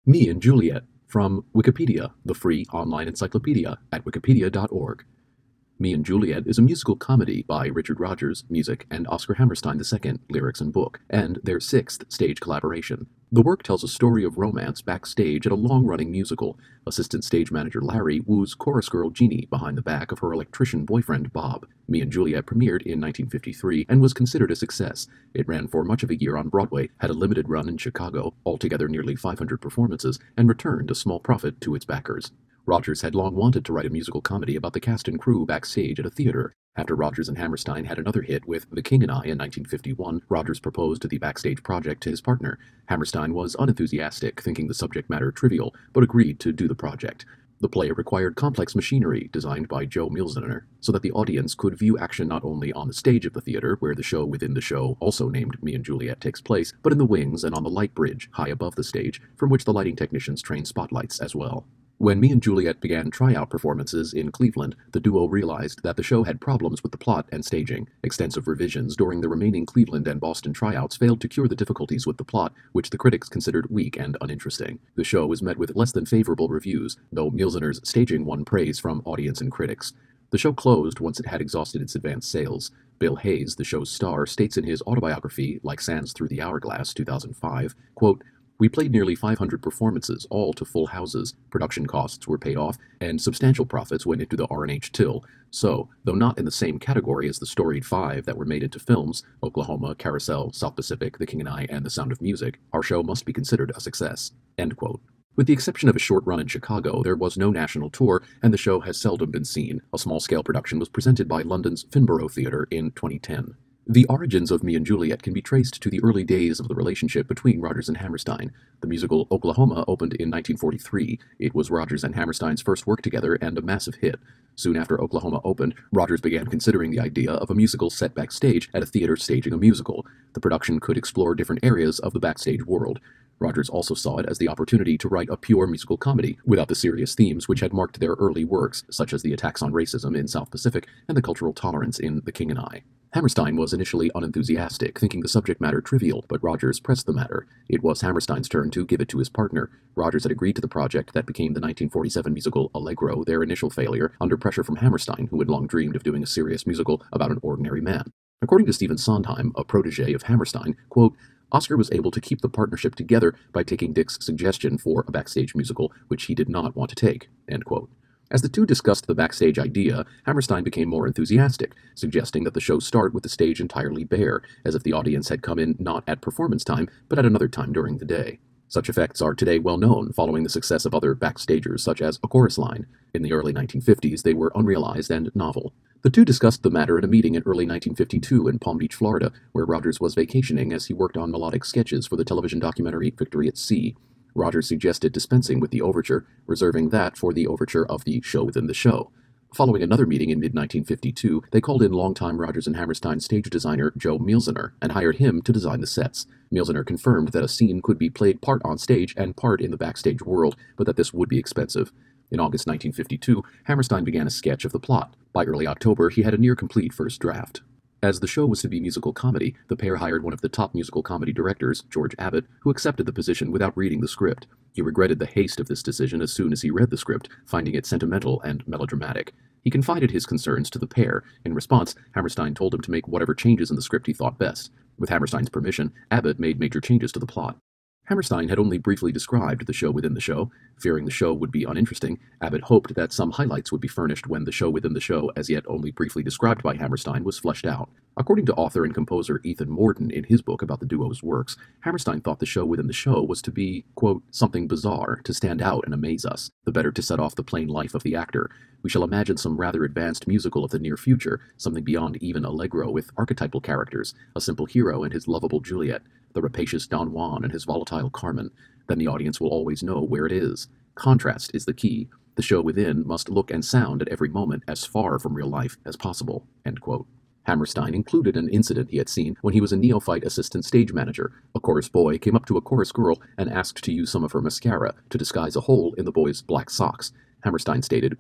Me and Juliet, from Wikipedia, the free online encyclopedia at wikipedia.org. Me and Juliet is a musical comedy by Richard Rodgers, music, and Oscar Hammerstein II, lyrics and book, and their sixth stage collaboration. The work tells a story of romance backstage at a long-running musical. Assistant stage manager Larry woos chorus girl Jeannie behind the back of her electrician boyfriend Bob. Me and Juliet premiered in 1953 and was considered a success. It ran for much of a year on Broadway, had a limited run in Chicago, altogether nearly 500 performances, and returned a small profit to its backers. Rodgers had long wanted to write a musical comedy about the cast and crew backstage at a theater. After Rodgers and Hammerstein had another hit with The King and I in 1951, Rodgers proposed the backstage project to his partner. Hammerstein was unenthusiastic, thinking the subject matter trivial, but agreed to do the project. The play required complex machinery designed by Joe Mielziner, so that the audience could view action not only on the stage of the theater, where the show within the show, also named Me and Juliet, takes place, but in the wings and on the light bridge high above the stage, from which the lighting technicians train spotlights as well. When Me and Juliet began tryout performances in Cleveland, the duo realized that the show had problems with the plot and staging. Extensive revisions during the remaining Cleveland and Boston tryouts failed to cure the difficulties with the plot, which the critics considered weak and uninteresting. The show was met with less than favorable reviews, though Mielziner's staging won praise from audience and critics. The show closed once it had exhausted its advanced sales. Bill Hayes, the show's star, states in his autobiography, Like Sands Through the Hourglass, 2005, quote, "We played nearly 500 performances, all to full houses. Production costs were paid off, and substantial profits went into the R&H till. So, though not in the same category as the storied five that were made into films, Oklahoma, Carousel, South Pacific, The King and I, and The Sound of Music, our show must be considered a success." End quote. With the exception of a short run in Chicago, there was no national tour, and the show has seldom been seen. A small-scale production was presented by London's Finborough Theatre in 2010. The origins of Me and Juliet can be traced to the early days of the relationship between Rodgers and Hammerstein. The musical Oklahoma opened in 1943. It was Rodgers and Hammerstein's first work together and a massive hit. Soon after Oklahoma opened, Rodgers began considering the idea of a musical set backstage at a theater staging a musical. The production could explore different areas of the backstage world. Rodgers also saw it as the opportunity to write a pure musical comedy, without the serious themes which had marked their early works, such as the attacks on racism in South Pacific and the cultural tolerance in The King and I. Hammerstein was initially unenthusiastic, thinking the subject matter trivial, but Rodgers pressed the matter. It was Hammerstein's turn to give it to his partner. Rodgers had agreed to the project that became the 1947 musical Allegro, their initial failure, under pressure from Hammerstein, who had long dreamed of doing a serious musical about an ordinary man. According to Stephen Sondheim, a protege of Hammerstein, quote, "Oscar was able to keep the partnership together by taking Dick's suggestion for a backstage musical, which he did not want to take." End quote. As the two discussed the backstage idea, Hammerstein became more enthusiastic, suggesting that the show start with the stage entirely bare, as if the audience had come in not at performance time, but at another time during the day. Such effects are today well known, following the success of other backstagers such as A Chorus Line. In the early 1950s, they were unrealized and novel. The two discussed the matter in a meeting in early 1952 in Palm Beach, Florida, where Rodgers was vacationing as he worked on melodic sketches for the television documentary Victory at Sea. Rodgers suggested dispensing with the overture, reserving that for the overture of the show within the show. Following another meeting in mid-1952, they called in longtime Rodgers and Hammerstein stage designer Joe Mielziner and hired him to design the sets. Mielziner confirmed that a scene could be played part on stage and part in the backstage world, but that this would be expensive. In August 1952, Hammerstein began a sketch of the plot. By early October, he had a near-complete first draft. As the show was to be musical comedy, the pair hired one of the top musical comedy directors, George Abbott, who accepted the position without reading the script. He regretted the haste of this decision as soon as he read the script, finding it sentimental and melodramatic. He confided his concerns to the pair. In response, Hammerstein told him to make whatever changes in the script he thought best. With Hammerstein's permission, Abbott made major changes to the plot. Hammerstein had only briefly described the show within the show. Fearing the show would be uninteresting, Abbott hoped that some highlights would be furnished when the show within the show, as yet only briefly described by Hammerstein, was fleshed out. According to author and composer Ethan Mordden in his book about the duo's works, Hammerstein thought the show within the show was to be, quote, "something bizarre, to stand out and amaze us, the better to set off the plain life of the actor. We shall imagine some rather advanced musical of the near future, something beyond even Allegro, with archetypal characters, a simple hero and his lovable Juliet, the rapacious Don Juan and his volatile Carmen. Then the audience will always know where it is. Contrast is the key. The show within must look and sound at every moment as far from real life as possible." End quote. Hammerstein included an incident he had seen when he was a neophyte assistant stage manager. A chorus boy came up to a chorus girl and asked to use some of her mascara to disguise a hole in the boy's black socks. Hammerstein stated, quote,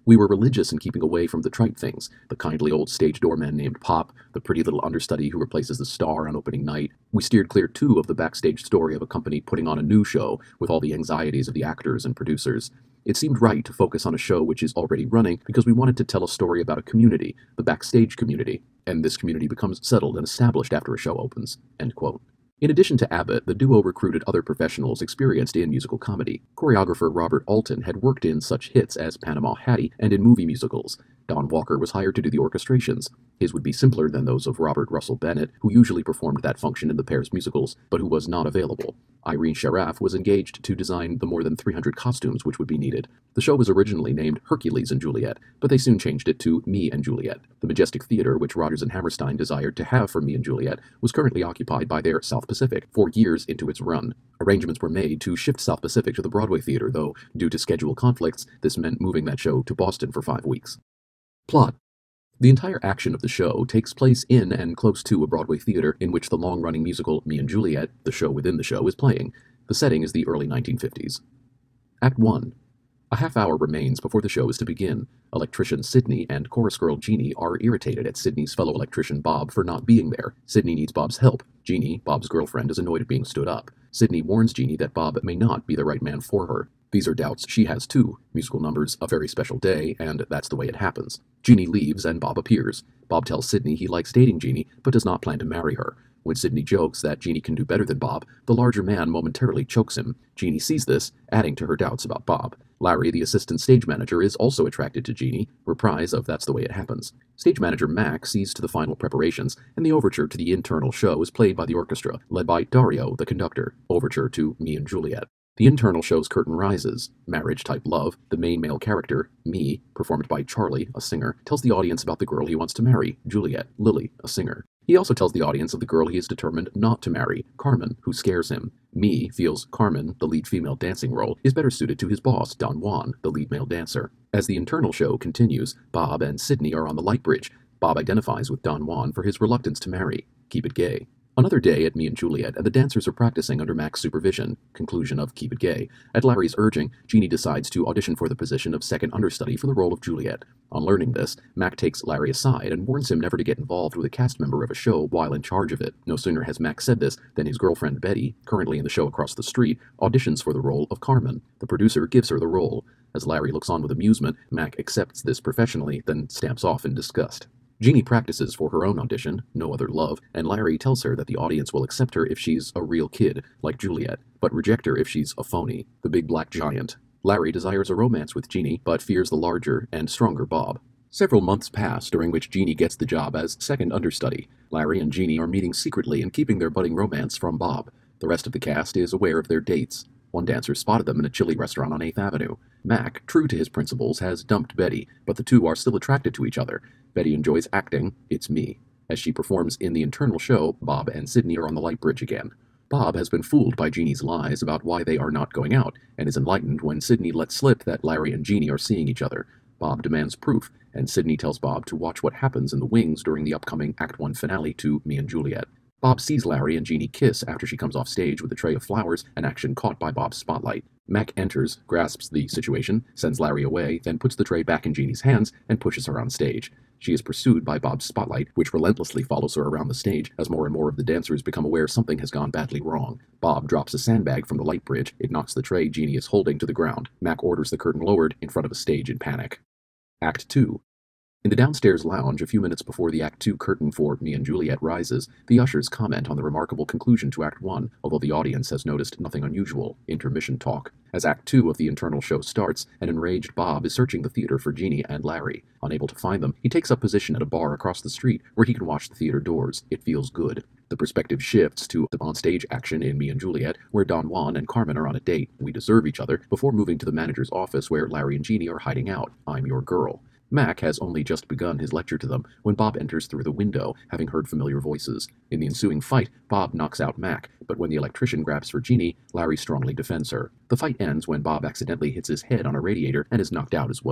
We were religious in keeping away from the trite things, the kindly old stage doorman named Pop, the pretty little understudy who replaces the star on opening night. We steered clear, too, of the backstage story of a company putting on a new show with all the anxieties of the actors and producers. It seemed right to focus on a show which is already running because we wanted to tell a story about a community, the backstage community, and this community becomes settled and established after a show opens." End quote. In addition to Abbott, the duo recruited other professionals experienced in musical comedy. Choreographer Robert Alton had worked in such hits as Panama Hattie and in movie musicals. Don Walker was hired to do the orchestrations. His would be simpler than those of Robert Russell Bennett, who usually performed that function in the pair's musicals, but who was not available. Irene Sharaff was engaged to design the more than 300 costumes which would be needed. The show was originally named Hercules and Juliet, but they soon changed it to Me and Juliet. The Majestic Theater, which Rodgers and Hammerstein desired to have for Me and Juliet, was currently occupied by their South Pacific, 4 years into its run. Arrangements were made to shift South Pacific to the Broadway Theater, though, due to schedule conflicts, this meant moving that show to Boston for 5 weeks. Plot. The entire action of the show takes place in and close to a Broadway theater in which the long-running musical Me and Juliet, the show within the show, is playing. The setting is the early 1950s. Act 1. A half hour remains before the show is to begin. Electrician Sidney and chorus girl Jeannie are irritated at Sidney's fellow electrician Bob for not being there. Sidney needs Bob's help. Jeannie, Bob's girlfriend, is annoyed at being stood up. Sidney warns Jeannie that Bob may not be the right man for her. These are doubts she has too. Musical numbers, A Very Special Day, and That's the Way It Happens. Jeannie leaves and Bob appears. Bob tells Sidney he likes dating Jeannie, but does not plan to marry her. When Sidney jokes that Jeannie can do better than Bob, the larger man momentarily chokes him. Jeannie sees this, adding to her doubts about Bob. Larry, the assistant stage manager, is also attracted to Jeannie, reprise of That's the Way It Happens. Stage manager Mac sees to the final preparations, and the overture to the internal show is played by the orchestra, led by Dario, the conductor. Overture to Me and Juliet. The internal show's curtain rises. Marriage-type love, the main male character, Me, performed by Charlie, a singer, tells the audience about the girl he wants to marry, Juliet, Lily, a singer. He also tells the audience of the girl he is determined not to marry, Carmen, who scares him. Me feels Carmen, the lead female dancing role, is better suited to his boss, Don Juan, the lead male dancer. As the internal show continues, Bob and Sidney are on the light bridge. Bob identifies with Don Juan for his reluctance to marry. Keep it gay. Another day at Me and Juliet, and the dancers are practicing under Mac's supervision. Conclusion of Keep It Gay. At Larry's urging, Jeannie decides to audition for the position of second understudy for the role of Juliet. On learning this, Mac takes Larry aside and warns him never to get involved with a cast member of a show while in charge of it. No sooner has Mac said this than his girlfriend Betty, currently in the show across the street, auditions for the role of Carmen. The producer gives her the role. As Larry looks on with amusement, Mac accepts this professionally, then stamps off in disgust. Jeannie practices for her own audition, No Other Love, and Larry tells her that the audience will accept her if she's a real kid, like Juliet, but reject her if she's a phony, the big black giant. Larry desires a romance with Jeannie, but fears the larger and stronger Bob. Several months pass, during which Jeannie gets the job as second understudy. Larry and Jeannie are meeting secretly and keeping their budding romance from Bob. The rest of the cast is aware of their dates. One dancer spotted them in a chili restaurant on 8th Avenue. Mac, true to his principles, has dumped Betty, but the two are still attracted to each other. Betty enjoys acting, It's Me. As she performs in the internal show, Bob and Sidney are on the light bridge again. Bob has been fooled by Jeannie's lies about why they are not going out, and is enlightened when Sidney lets slip that Larry and Jeannie are seeing each other. Bob demands proof, and Sidney tells Bob to watch what happens in the wings during the upcoming Act 1 finale to Me and Juliet. Bob sees Larry and Jeannie kiss after she comes off stage with a tray of flowers, an action caught by Bob's spotlight. Mac enters, grasps the situation, sends Larry away, then puts the tray back in Jeannie's hands and pushes her on stage. She is pursued by Bob's spotlight, which relentlessly follows her around the stage as more and more of the dancers become aware something has gone badly wrong. Bob drops a sandbag from the light bridge. It knocks the tray Jeannie is holding to the ground. Mac orders the curtain lowered in front of a stage in panic. Act 2. In the downstairs lounge, a few minutes before the Act 2 curtain for Me and Juliet rises, the ushers comment on the remarkable conclusion to Act 1, although the audience has noticed nothing unusual. Intermission talk. As Act 2 of the internal show starts, an enraged Bob is searching the theater for Jeannie and Larry. Unable to find them, he takes up position at a bar across the street where he can watch the theater doors. It feels good. The perspective shifts to the onstage action in Me and Juliet, where Don Juan and Carmen are on a date. We deserve each other, before moving to the manager's office where Larry and Jeannie are hiding out. I'm your girl. Mac has only just begun his lecture to them when Bob enters through the window, having heard familiar voices. In the ensuing fight, Bob knocks out Mac, but when the electrician grabs for Jeannie, Larry strongly defends her. The fight ends when Bob accidentally hits his head on a radiator and is knocked out as well.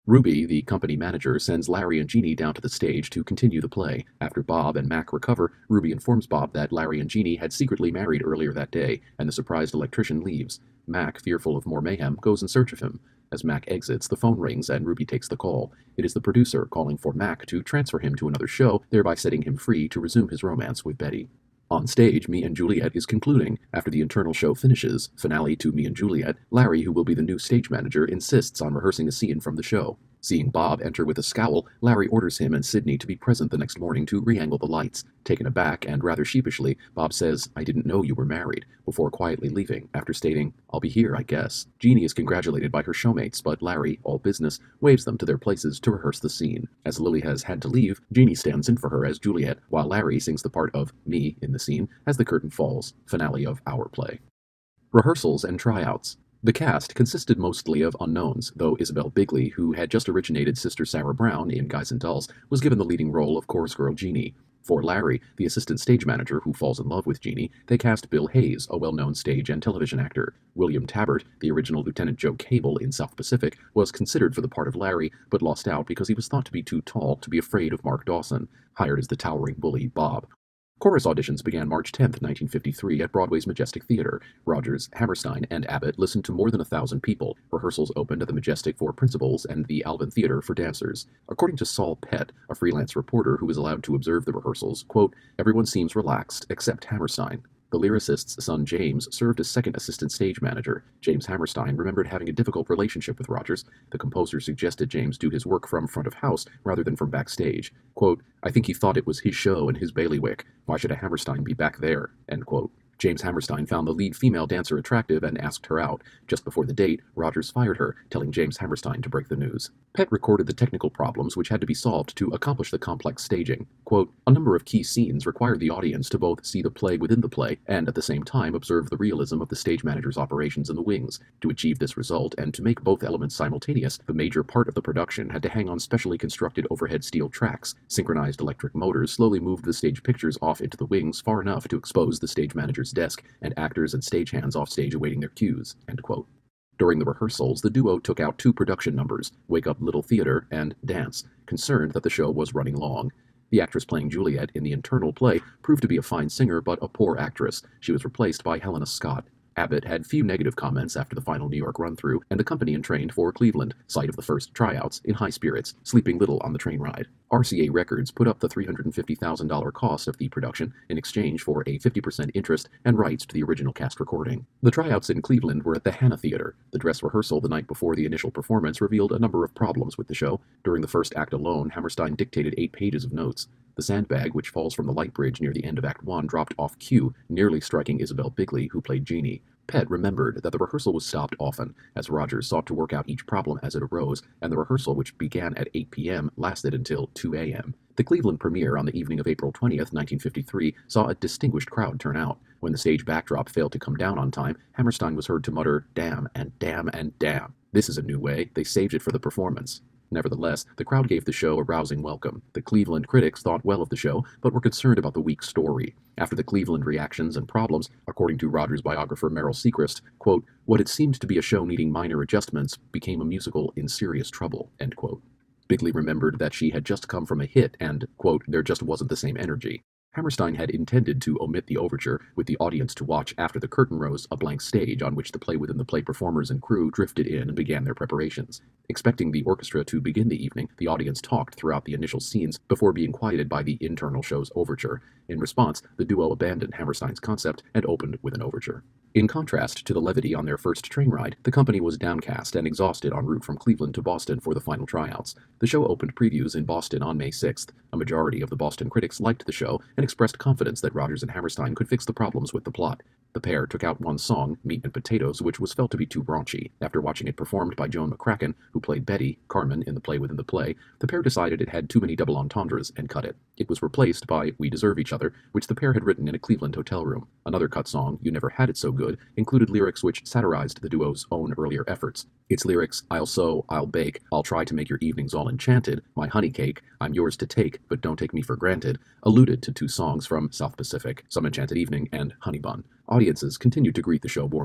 Ruby, the company manager, sends Larry and Jeannie down to the stage to continue the play. After Bob and Mac recover, Ruby informs Bob that Larry and Jeannie had secretly married earlier that day, and the surprised electrician leaves. Mac, fearful of more mayhem, goes in search of him. As Mac exits, the phone rings and Ruby takes the call. It is the producer calling for Mac to transfer him to another show, thereby setting him free to resume his romance with Betty. On stage, Me and Juliet is concluding. After the internal show finishes, finale to Me and Juliet, Larry, who will be the new stage manager, insists on rehearsing a scene from the show. Seeing Bob enter with a scowl, Larry orders him and Sydney to be present the next morning to re-angle the lights. Taken aback and rather sheepishly, Bob says, "I didn't know you were married," before quietly leaving, after stating, "I'll be here, I guess." Jeannie is congratulated by her showmates, but Larry, all business, waves them to their places to rehearse the scene. As Lily has had to leave, Jeannie stands in for her as Juliet, while Larry sings the part of me in the scene as the curtain falls, finale of our play. Rehearsals and tryouts. The cast consisted mostly of unknowns, though Isabel Bigley, who had just originated Sister Sarah Brown in Guys and Dolls, was given the leading role of chorus girl Jeannie. For Larry, the assistant stage manager who falls in love with Jeannie, they cast Bill Hayes, a well-known stage and television actor. William Tabbert, the original Lieutenant Joe Cable in South Pacific, was considered for the part of Larry, but lost out because he was thought to be too tall to be afraid of Mark Dawson, hired as the towering bully Bob. Chorus auditions began March 10, 1953 at Broadway's Majestic Theater. Rogers, Hammerstein, and Abbott listened to more than 1,000 people. Rehearsals opened at the Majestic for principals and the Alvin Theater for dancers. According to Saul Pett, a freelance reporter who was allowed to observe the rehearsals, quote, "Everyone seems relaxed, except Hammerstein." The lyricist's son James served as second assistant stage manager. James Hammerstein remembered having a difficult relationship with Rogers. The composer suggested James do his work from front of house rather than from backstage. Quote, "I think he thought it was his show and his bailiwick. Why should a Hammerstein be back there?" End quote. James Hammerstein found the lead female dancer attractive and asked her out. Just before the date, Rogers fired her, telling James Hammerstein to break the news. Pett recorded the technical problems which had to be solved to accomplish the complex staging. Quote, "A number of key scenes required the audience to both see the play within the play and at the same time observe the realism of the stage manager's operations in the wings. To achieve this result and to make both elements simultaneous, the major part of the production had to hang on specially constructed overhead steel tracks. Synchronized electric motors slowly moved the stage pictures off into the wings far enough to expose the stage manager's desk and actors and stagehands off stage awaiting their cues." End quote. During the rehearsals, the duo took out 2 production numbers, Wake Up Little Theater and Dance, concerned that the show was running long. The actress playing Juliet in the internal play proved to be a fine singer but a poor actress. She was replaced by Helena Scott. Abbott had few negative comments after the final New York run-through, and the company entrained for Cleveland, site of the first tryouts, in high spirits, sleeping little on the train ride. RCA Records put up the $350,000 cost of the production in exchange for a 50% interest and rights to the original cast recording. The tryouts in Cleveland were at the Hanna Theater. The dress rehearsal the night before the initial performance revealed a number of problems with the show. During the first act alone, Hammerstein dictated 8 pages of notes. The sandbag, which falls from the light bridge near the end of Act 1, dropped off cue, nearly striking Isabel Bigley, who played Jeannie. Pett remembered that the rehearsal was stopped often, as Rogers sought to work out each problem as it arose, and the rehearsal, which began at 8 p.m., lasted until 2 a.m. The Cleveland premiere on the evening of April 20th, 1953, saw a distinguished crowd turn out. When the stage backdrop failed to come down on time, Hammerstein was heard to mutter, "Damn, and damn, and damn. This is a new way. They saved it for the performance." Nevertheless, the crowd gave the show a rousing welcome. The Cleveland critics thought well of the show, but were concerned about the weak story. After the Cleveland reactions and problems, according to Rogers' biographer Meryl Seacrest, quote, "What had seemed to be a show needing minor adjustments became a musical in serious trouble," end quote. Bigley remembered that she had just come from a hit and, quote, "there just wasn't the same energy." Hammerstein had intended to omit the overture, with the audience to watch after the curtain rose, a blank stage on which the play-within-the-play performers and crew drifted in and began their preparations. Expecting the orchestra to begin the evening, the audience talked throughout the initial scenes before being quieted by the internal show's overture. In response, the duo abandoned Hammerstein's concept and opened with an overture. In contrast to the levity on their first train ride, the company was downcast and exhausted en route from Cleveland to Boston for the final tryouts. The show opened previews in Boston on May 6th. A majority of the Boston critics liked the show and expressed confidence that Rogers and Hammerstein could fix the problems with the plot. The pair took out one song, Meat and Potatoes, which was felt to be too raunchy. After watching it performed by Joan McCracken, who played Betty, Carmen, in the play within the play, the pair decided it had too many double entendres and cut it. It was replaced by We Deserve Each Other, which the pair had written in a Cleveland hotel room. Another cut song, You Never Had It So Good, included lyrics which satirized the duo's own earlier efforts. Its lyrics, I'll sew, I'll bake, I'll try to make your evenings all enchanted, my honey cake, I'm yours to take, but don't take me for granted, alluded to 2 songs from South Pacific, Some Enchanted Evening and Honey Bun. Audiences continued to greet the show warmly.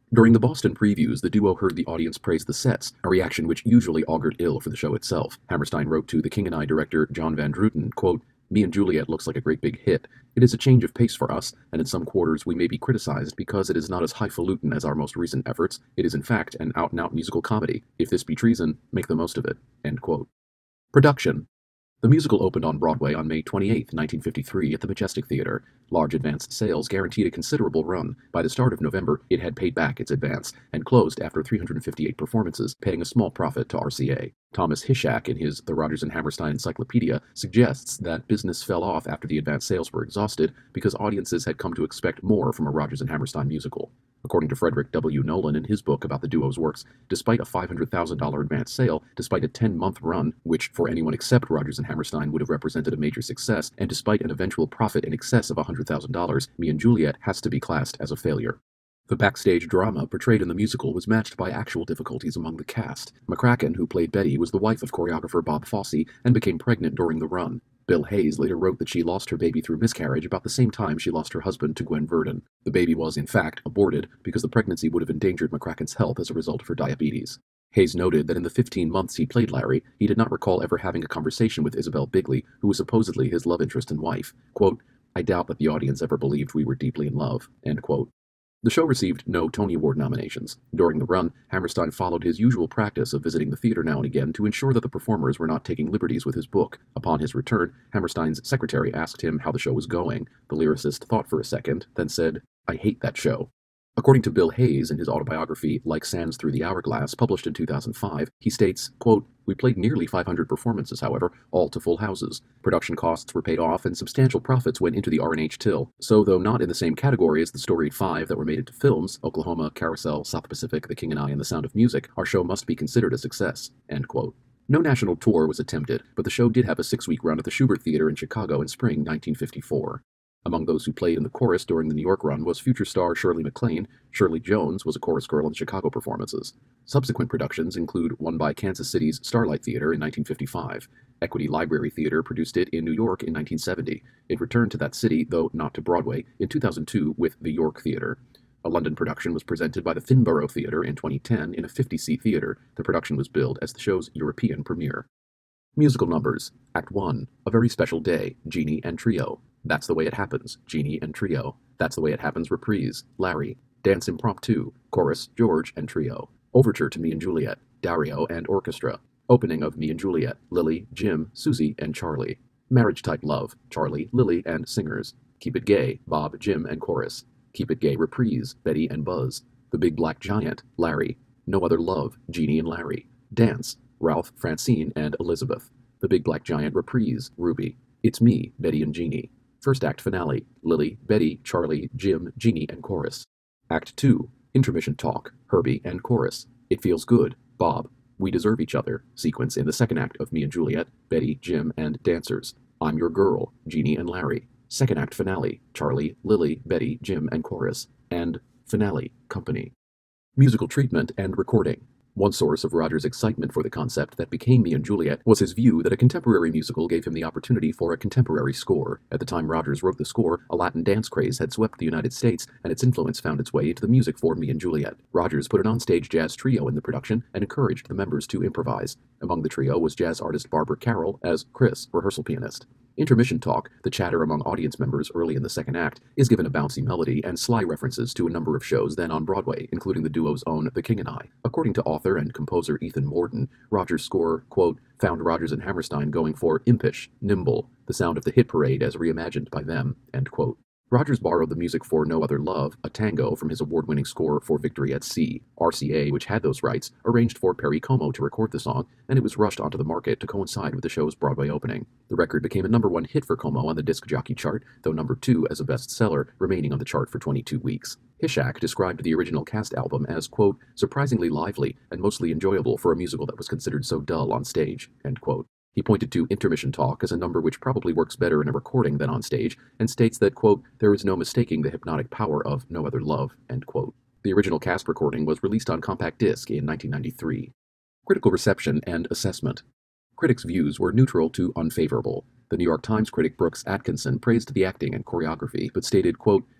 During the Boston previews, the duo heard the audience praise the sets, a reaction which usually augured ill for the show itself. Hammerstein wrote to The King and I director John Van Druten, quote, "Me and Juliet looks like a great big hit. It is a change of pace for us, and in some quarters we may be criticized because it is not as highfalutin as our most recent efforts. It is in fact an out-and-out musical comedy. If this be treason, make the most of it." End quote. Production. The musical opened on Broadway on May 28, 1953 at the Majestic Theatre. Large advanced sales guaranteed a considerable run. By the start of November, it had paid back its advance and closed after 358 performances, paying a small profit to RCA. Thomas Hishak, in his The Rodgers and Hammerstein Encyclopedia, suggests that business fell off after the advance sales were exhausted because audiences had come to expect more from a Rodgers and Hammerstein musical. According to Frederick W. Nolan in his book about the duo's works, despite a $500,000 advance sale, despite a 10-month run, which for anyone except Rodgers and Hammerstein would have represented a major success, and despite an eventual profit in excess of $100,000, Me and Juliet has to be classed as a failure. The backstage drama portrayed in the musical was matched by actual difficulties among the cast. McCracken, who played Betty, was the wife of choreographer Bob Fosse and became pregnant during the run. Bill Hayes later wrote that she lost her baby through miscarriage about the same time she lost her husband to Gwen Verdon. The baby was, in fact, aborted because the pregnancy would have endangered McCracken's health as a result of her diabetes. Hayes noted that in the 15 months he played Larry, he did not recall ever having a conversation with Isabel Bigley, who was supposedly his love interest and wife. Quote, "I doubt that the audience ever believed we were deeply in love." End quote. The show received no Tony Award nominations. During the run, Hammerstein followed his usual practice of visiting the theater now and again to ensure that the performers were not taking liberties with his book. Upon his return, Hammerstein's secretary asked him how the show was going. The lyricist thought for a second, then said, "I hate that show." According to Bill Hayes in his autobiography Like Sands Through the Hourglass, published in 2005, he states, quote, "We played nearly 500 performances, however, all to full houses. Production costs were paid off and substantial profits went into the R&H till. So, though not in the same category as the storied 5 that were made into films, Oklahoma, Carousel, South Pacific, The King and I, and The Sound of Music, our show must be considered a success." End quote. No national tour was attempted, but the show did have a 6-week run at the Shubert Theater in Chicago in spring 1954. Among those who played in the chorus during the New York run was future star Shirley MacLaine. Shirley Jones was a chorus girl in the Chicago performances. Subsequent productions include one by Kansas City's Starlight Theater in 1955. Equity Library Theater produced it in New York in 1970. It returned to that city, though not to Broadway, in 2002 with the York Theater. A London production was presented by the Finborough Theater in 2010 in a 50-seat theater. The production was billed as the show's European premiere. Musical numbers. Act 1. A Very Special Day, Jeannie and Trio. That's the Way It Happens, Jeannie and Trio. That's the Way It Happens, Reprise, Larry. Dance Impromptu, Chorus, George and Trio. Overture to Me and Juliet, Dario and Orchestra. Opening of Me and Juliet, Lily, Jim, Susie, and Charlie. Marriage Type Love, Charlie, Lily, and Singers. Keep It Gay, Bob, Jim, and Chorus. Keep It Gay Reprise, Betty and Buzz. The Big Black Giant, Larry. No Other Love, Jeannie and Larry. Dance, Ralph, Francine, and Elizabeth. The Big Black Giant Reprise, Ruby. It's Me, Betty and Jeannie. First Act Finale, Lily, Betty, Charlie, Jim, Jeannie, and Chorus. Act 2, Intermission Talk, Herbie, and Chorus. It Feels Good, Bob. We Deserve Each Other, sequence in the second act of Me and Juliet, Betty, Jim, and Dancers. I'm Your Girl, Jeannie and Larry. Second Act Finale, Charlie, Lily, Betty, Jim, and Chorus. And Finale, Company. Musical treatment and recording. One source of Rodgers' excitement for the concept that became Me and Juliet was his view that a contemporary musical gave him the opportunity for a contemporary score. At the time Rodgers wrote the score, a Latin dance craze had swept the United States, and its influence found its way into the music for Me and Juliet. Rodgers put an onstage jazz trio in the production and encouraged the members to improvise. Among the trio was jazz artist Barbara Carroll as Chris, rehearsal pianist. Intermission Talk, the chatter among audience members early in the second act, is given a bouncy melody and sly references to a number of shows then on Broadway, including the duo's own The King and I. According to author and composer Ethan Morden, Rodgers' score, quote, found Rodgers and Hammerstein going for impish, nimble, the sound of the hit parade as reimagined by them, end quote. Rodgers borrowed the music for No Other Love, a tango, from his award-winning score for Victory at Sea. RCA, which had those rights, arranged for Perry Como to record the song, and it was rushed onto the market to coincide with the show's Broadway opening. The record became a #1 hit for Como on the disc jockey chart, though #2 as a bestseller, remaining on the chart for 22 weeks. Hishak described the original cast album as, quote, surprisingly lively and mostly enjoyable for a musical that was considered so dull on stage, end quote. He pointed to Intermission Talk as a number which probably works better in a recording than on stage, and states that, quote, there is no mistaking the hypnotic power of No Other Love, end quote. The original cast recording was released on compact disc in 1993. Critical reception and assessment. Critics' views were neutral to unfavorable. The New York Times critic Brooks Atkinson praised the acting and choreography, but stated, quote,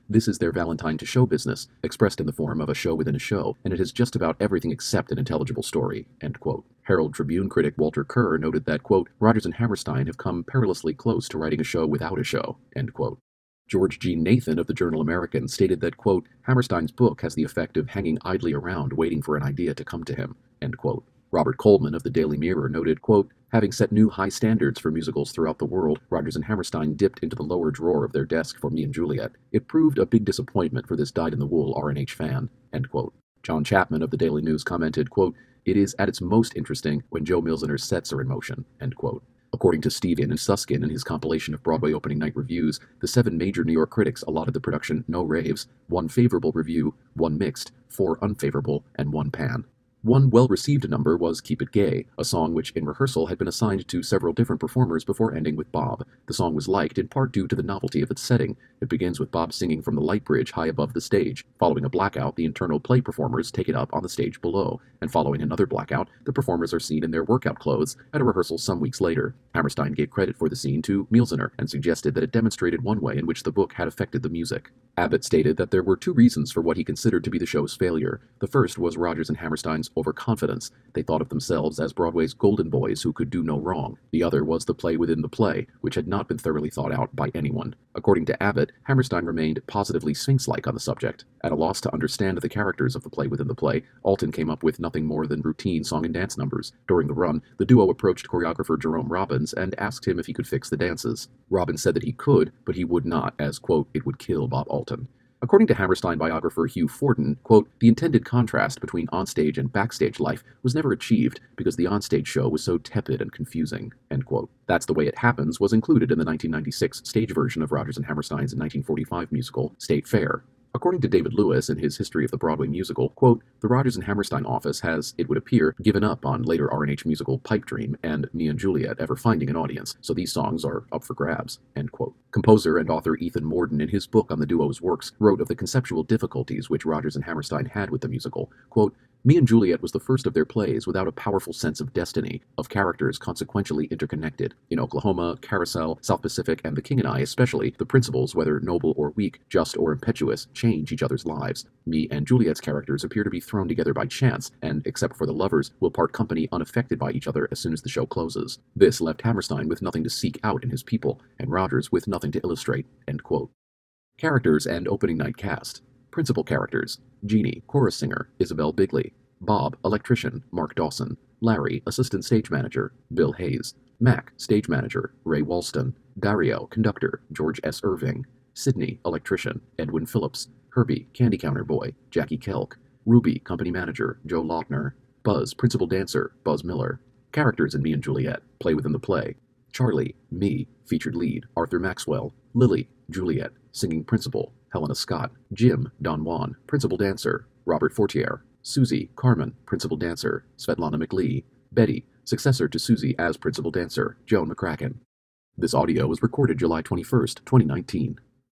This is their Valentine to show business, expressed in the form of a show within a show, and it has just about everything except an intelligible story." End quote. Herald Tribune critic Walter Kerr noted that, quote, "Rodgers and Hammerstein have come perilously close to writing a show without a show." End quote. George G. Nathan of the Journal American stated that, quote, "Hammerstein's book has the effect of hanging idly around waiting for an idea to come to him." End quote. Robert Coleman of the Daily Mirror noted, quote, "Having set new high standards for musicals throughout the world, Rodgers and Hammerstein dipped into the lower drawer of their desk for Me and Juliet. It proved a big disappointment for this dyed-in-the-wool RNH fan." End quote. John Chapman of the Daily News commented, quote, "It is at its most interesting when Joe Milziner's sets are in motion." End quote. According to Steven and Susskind in his compilation of Broadway opening night reviews, the 7 major New York critics allotted the production no raves, 1 favorable review, 1 mixed, 4 unfavorable, and 1 pan. One well-received number was "Keep It Gay," a song which in rehearsal had been assigned to several different performers before ending with Bob. The song was liked in part due to the novelty of its setting. It begins with Bob singing from the light bridge high above the stage. Following a blackout, the internal play performers take it up on the stage below, and following another blackout, the performers are seen in their workout clothes at a rehearsal some weeks later. Hammerstein gave credit for the scene to Milziner and suggested that it demonstrated one way in which the book had affected the music. Abbott stated that there were 2 reasons for what he considered to be the show's failure. The first was Rodgers and Hammerstein's overconfidence. They thought of themselves as Broadway's golden boys who could do no wrong. The other was the play within the play, which had not been thoroughly thought out by anyone. According to Abbott, Hammerstein remained positively Sphinx-like on the subject. At a loss to understand the characters of the play within the play, Alton came up with nothing more than routine song and dance numbers. During the run, the duo approached choreographer Jerome Robbins and asked him if he could fix the dances. Robbins said that he could, but he would not, as, quote, "it would kill Bob Alton." According to Hammerstein biographer Hugh Forden, quote, "The intended contrast between onstage and backstage life was never achieved because the onstage show was so tepid and confusing." End quote. That's the Way It Happens was included in the 1996 stage version of Rodgers and Hammerstein's 1945 musical, State Fair. According to David Lewis in his History of the Broadway Musical, quote, "The Rodgers and Hammerstein office has, it would appear, given up on later RNH musical Pipe Dream and Me and Juliet ever finding an audience, so these songs are up for grabs." End quote. Composer and author Ethan Morden, in his book on the duo's works, wrote of the conceptual difficulties which Rodgers and Hammerstein had with the musical, quote, "Me and Juliet was the first of their plays without a powerful sense of destiny, of characters consequentially interconnected. In Oklahoma, Carousel, South Pacific, and The King and I especially, the principals, whether noble or weak, just or impetuous, change each other's lives. Me and Juliet's characters appear to be thrown together by chance, and, except for the lovers, will part company unaffected by each other as soon as the show closes. This left Hammerstein with nothing to seek out in his people, and Rodgers with nothing to illustrate." End quote. Characters and opening night cast. Principal characters: Jeannie, chorus singer, Isabel Bigley; Bob, electrician, Mark Dawson; Larry, assistant stage manager, Bill Hayes; Mac, stage manager, Ray Walston; Dario, conductor, George S. Irving; Sidney, electrician, Edwin Phillips; Herbie, candy counter boy, Jackie Kelk; Ruby, company manager, Joe Lautner; Buzz, principal dancer, Buzz Miller. Characters in Me and Juliet, play within the play: Charlie, me, featured lead, Arthur Maxwell; Lily, Juliet, singing principal, Helena Scott; Jim, Don Juan, principal dancer, Robert Fortier; Susie, Carmen, principal dancer, Svetlana McLee; Betty, successor to Susie as principal dancer, Joan McCracken. This audio was recorded July 21st, 2019.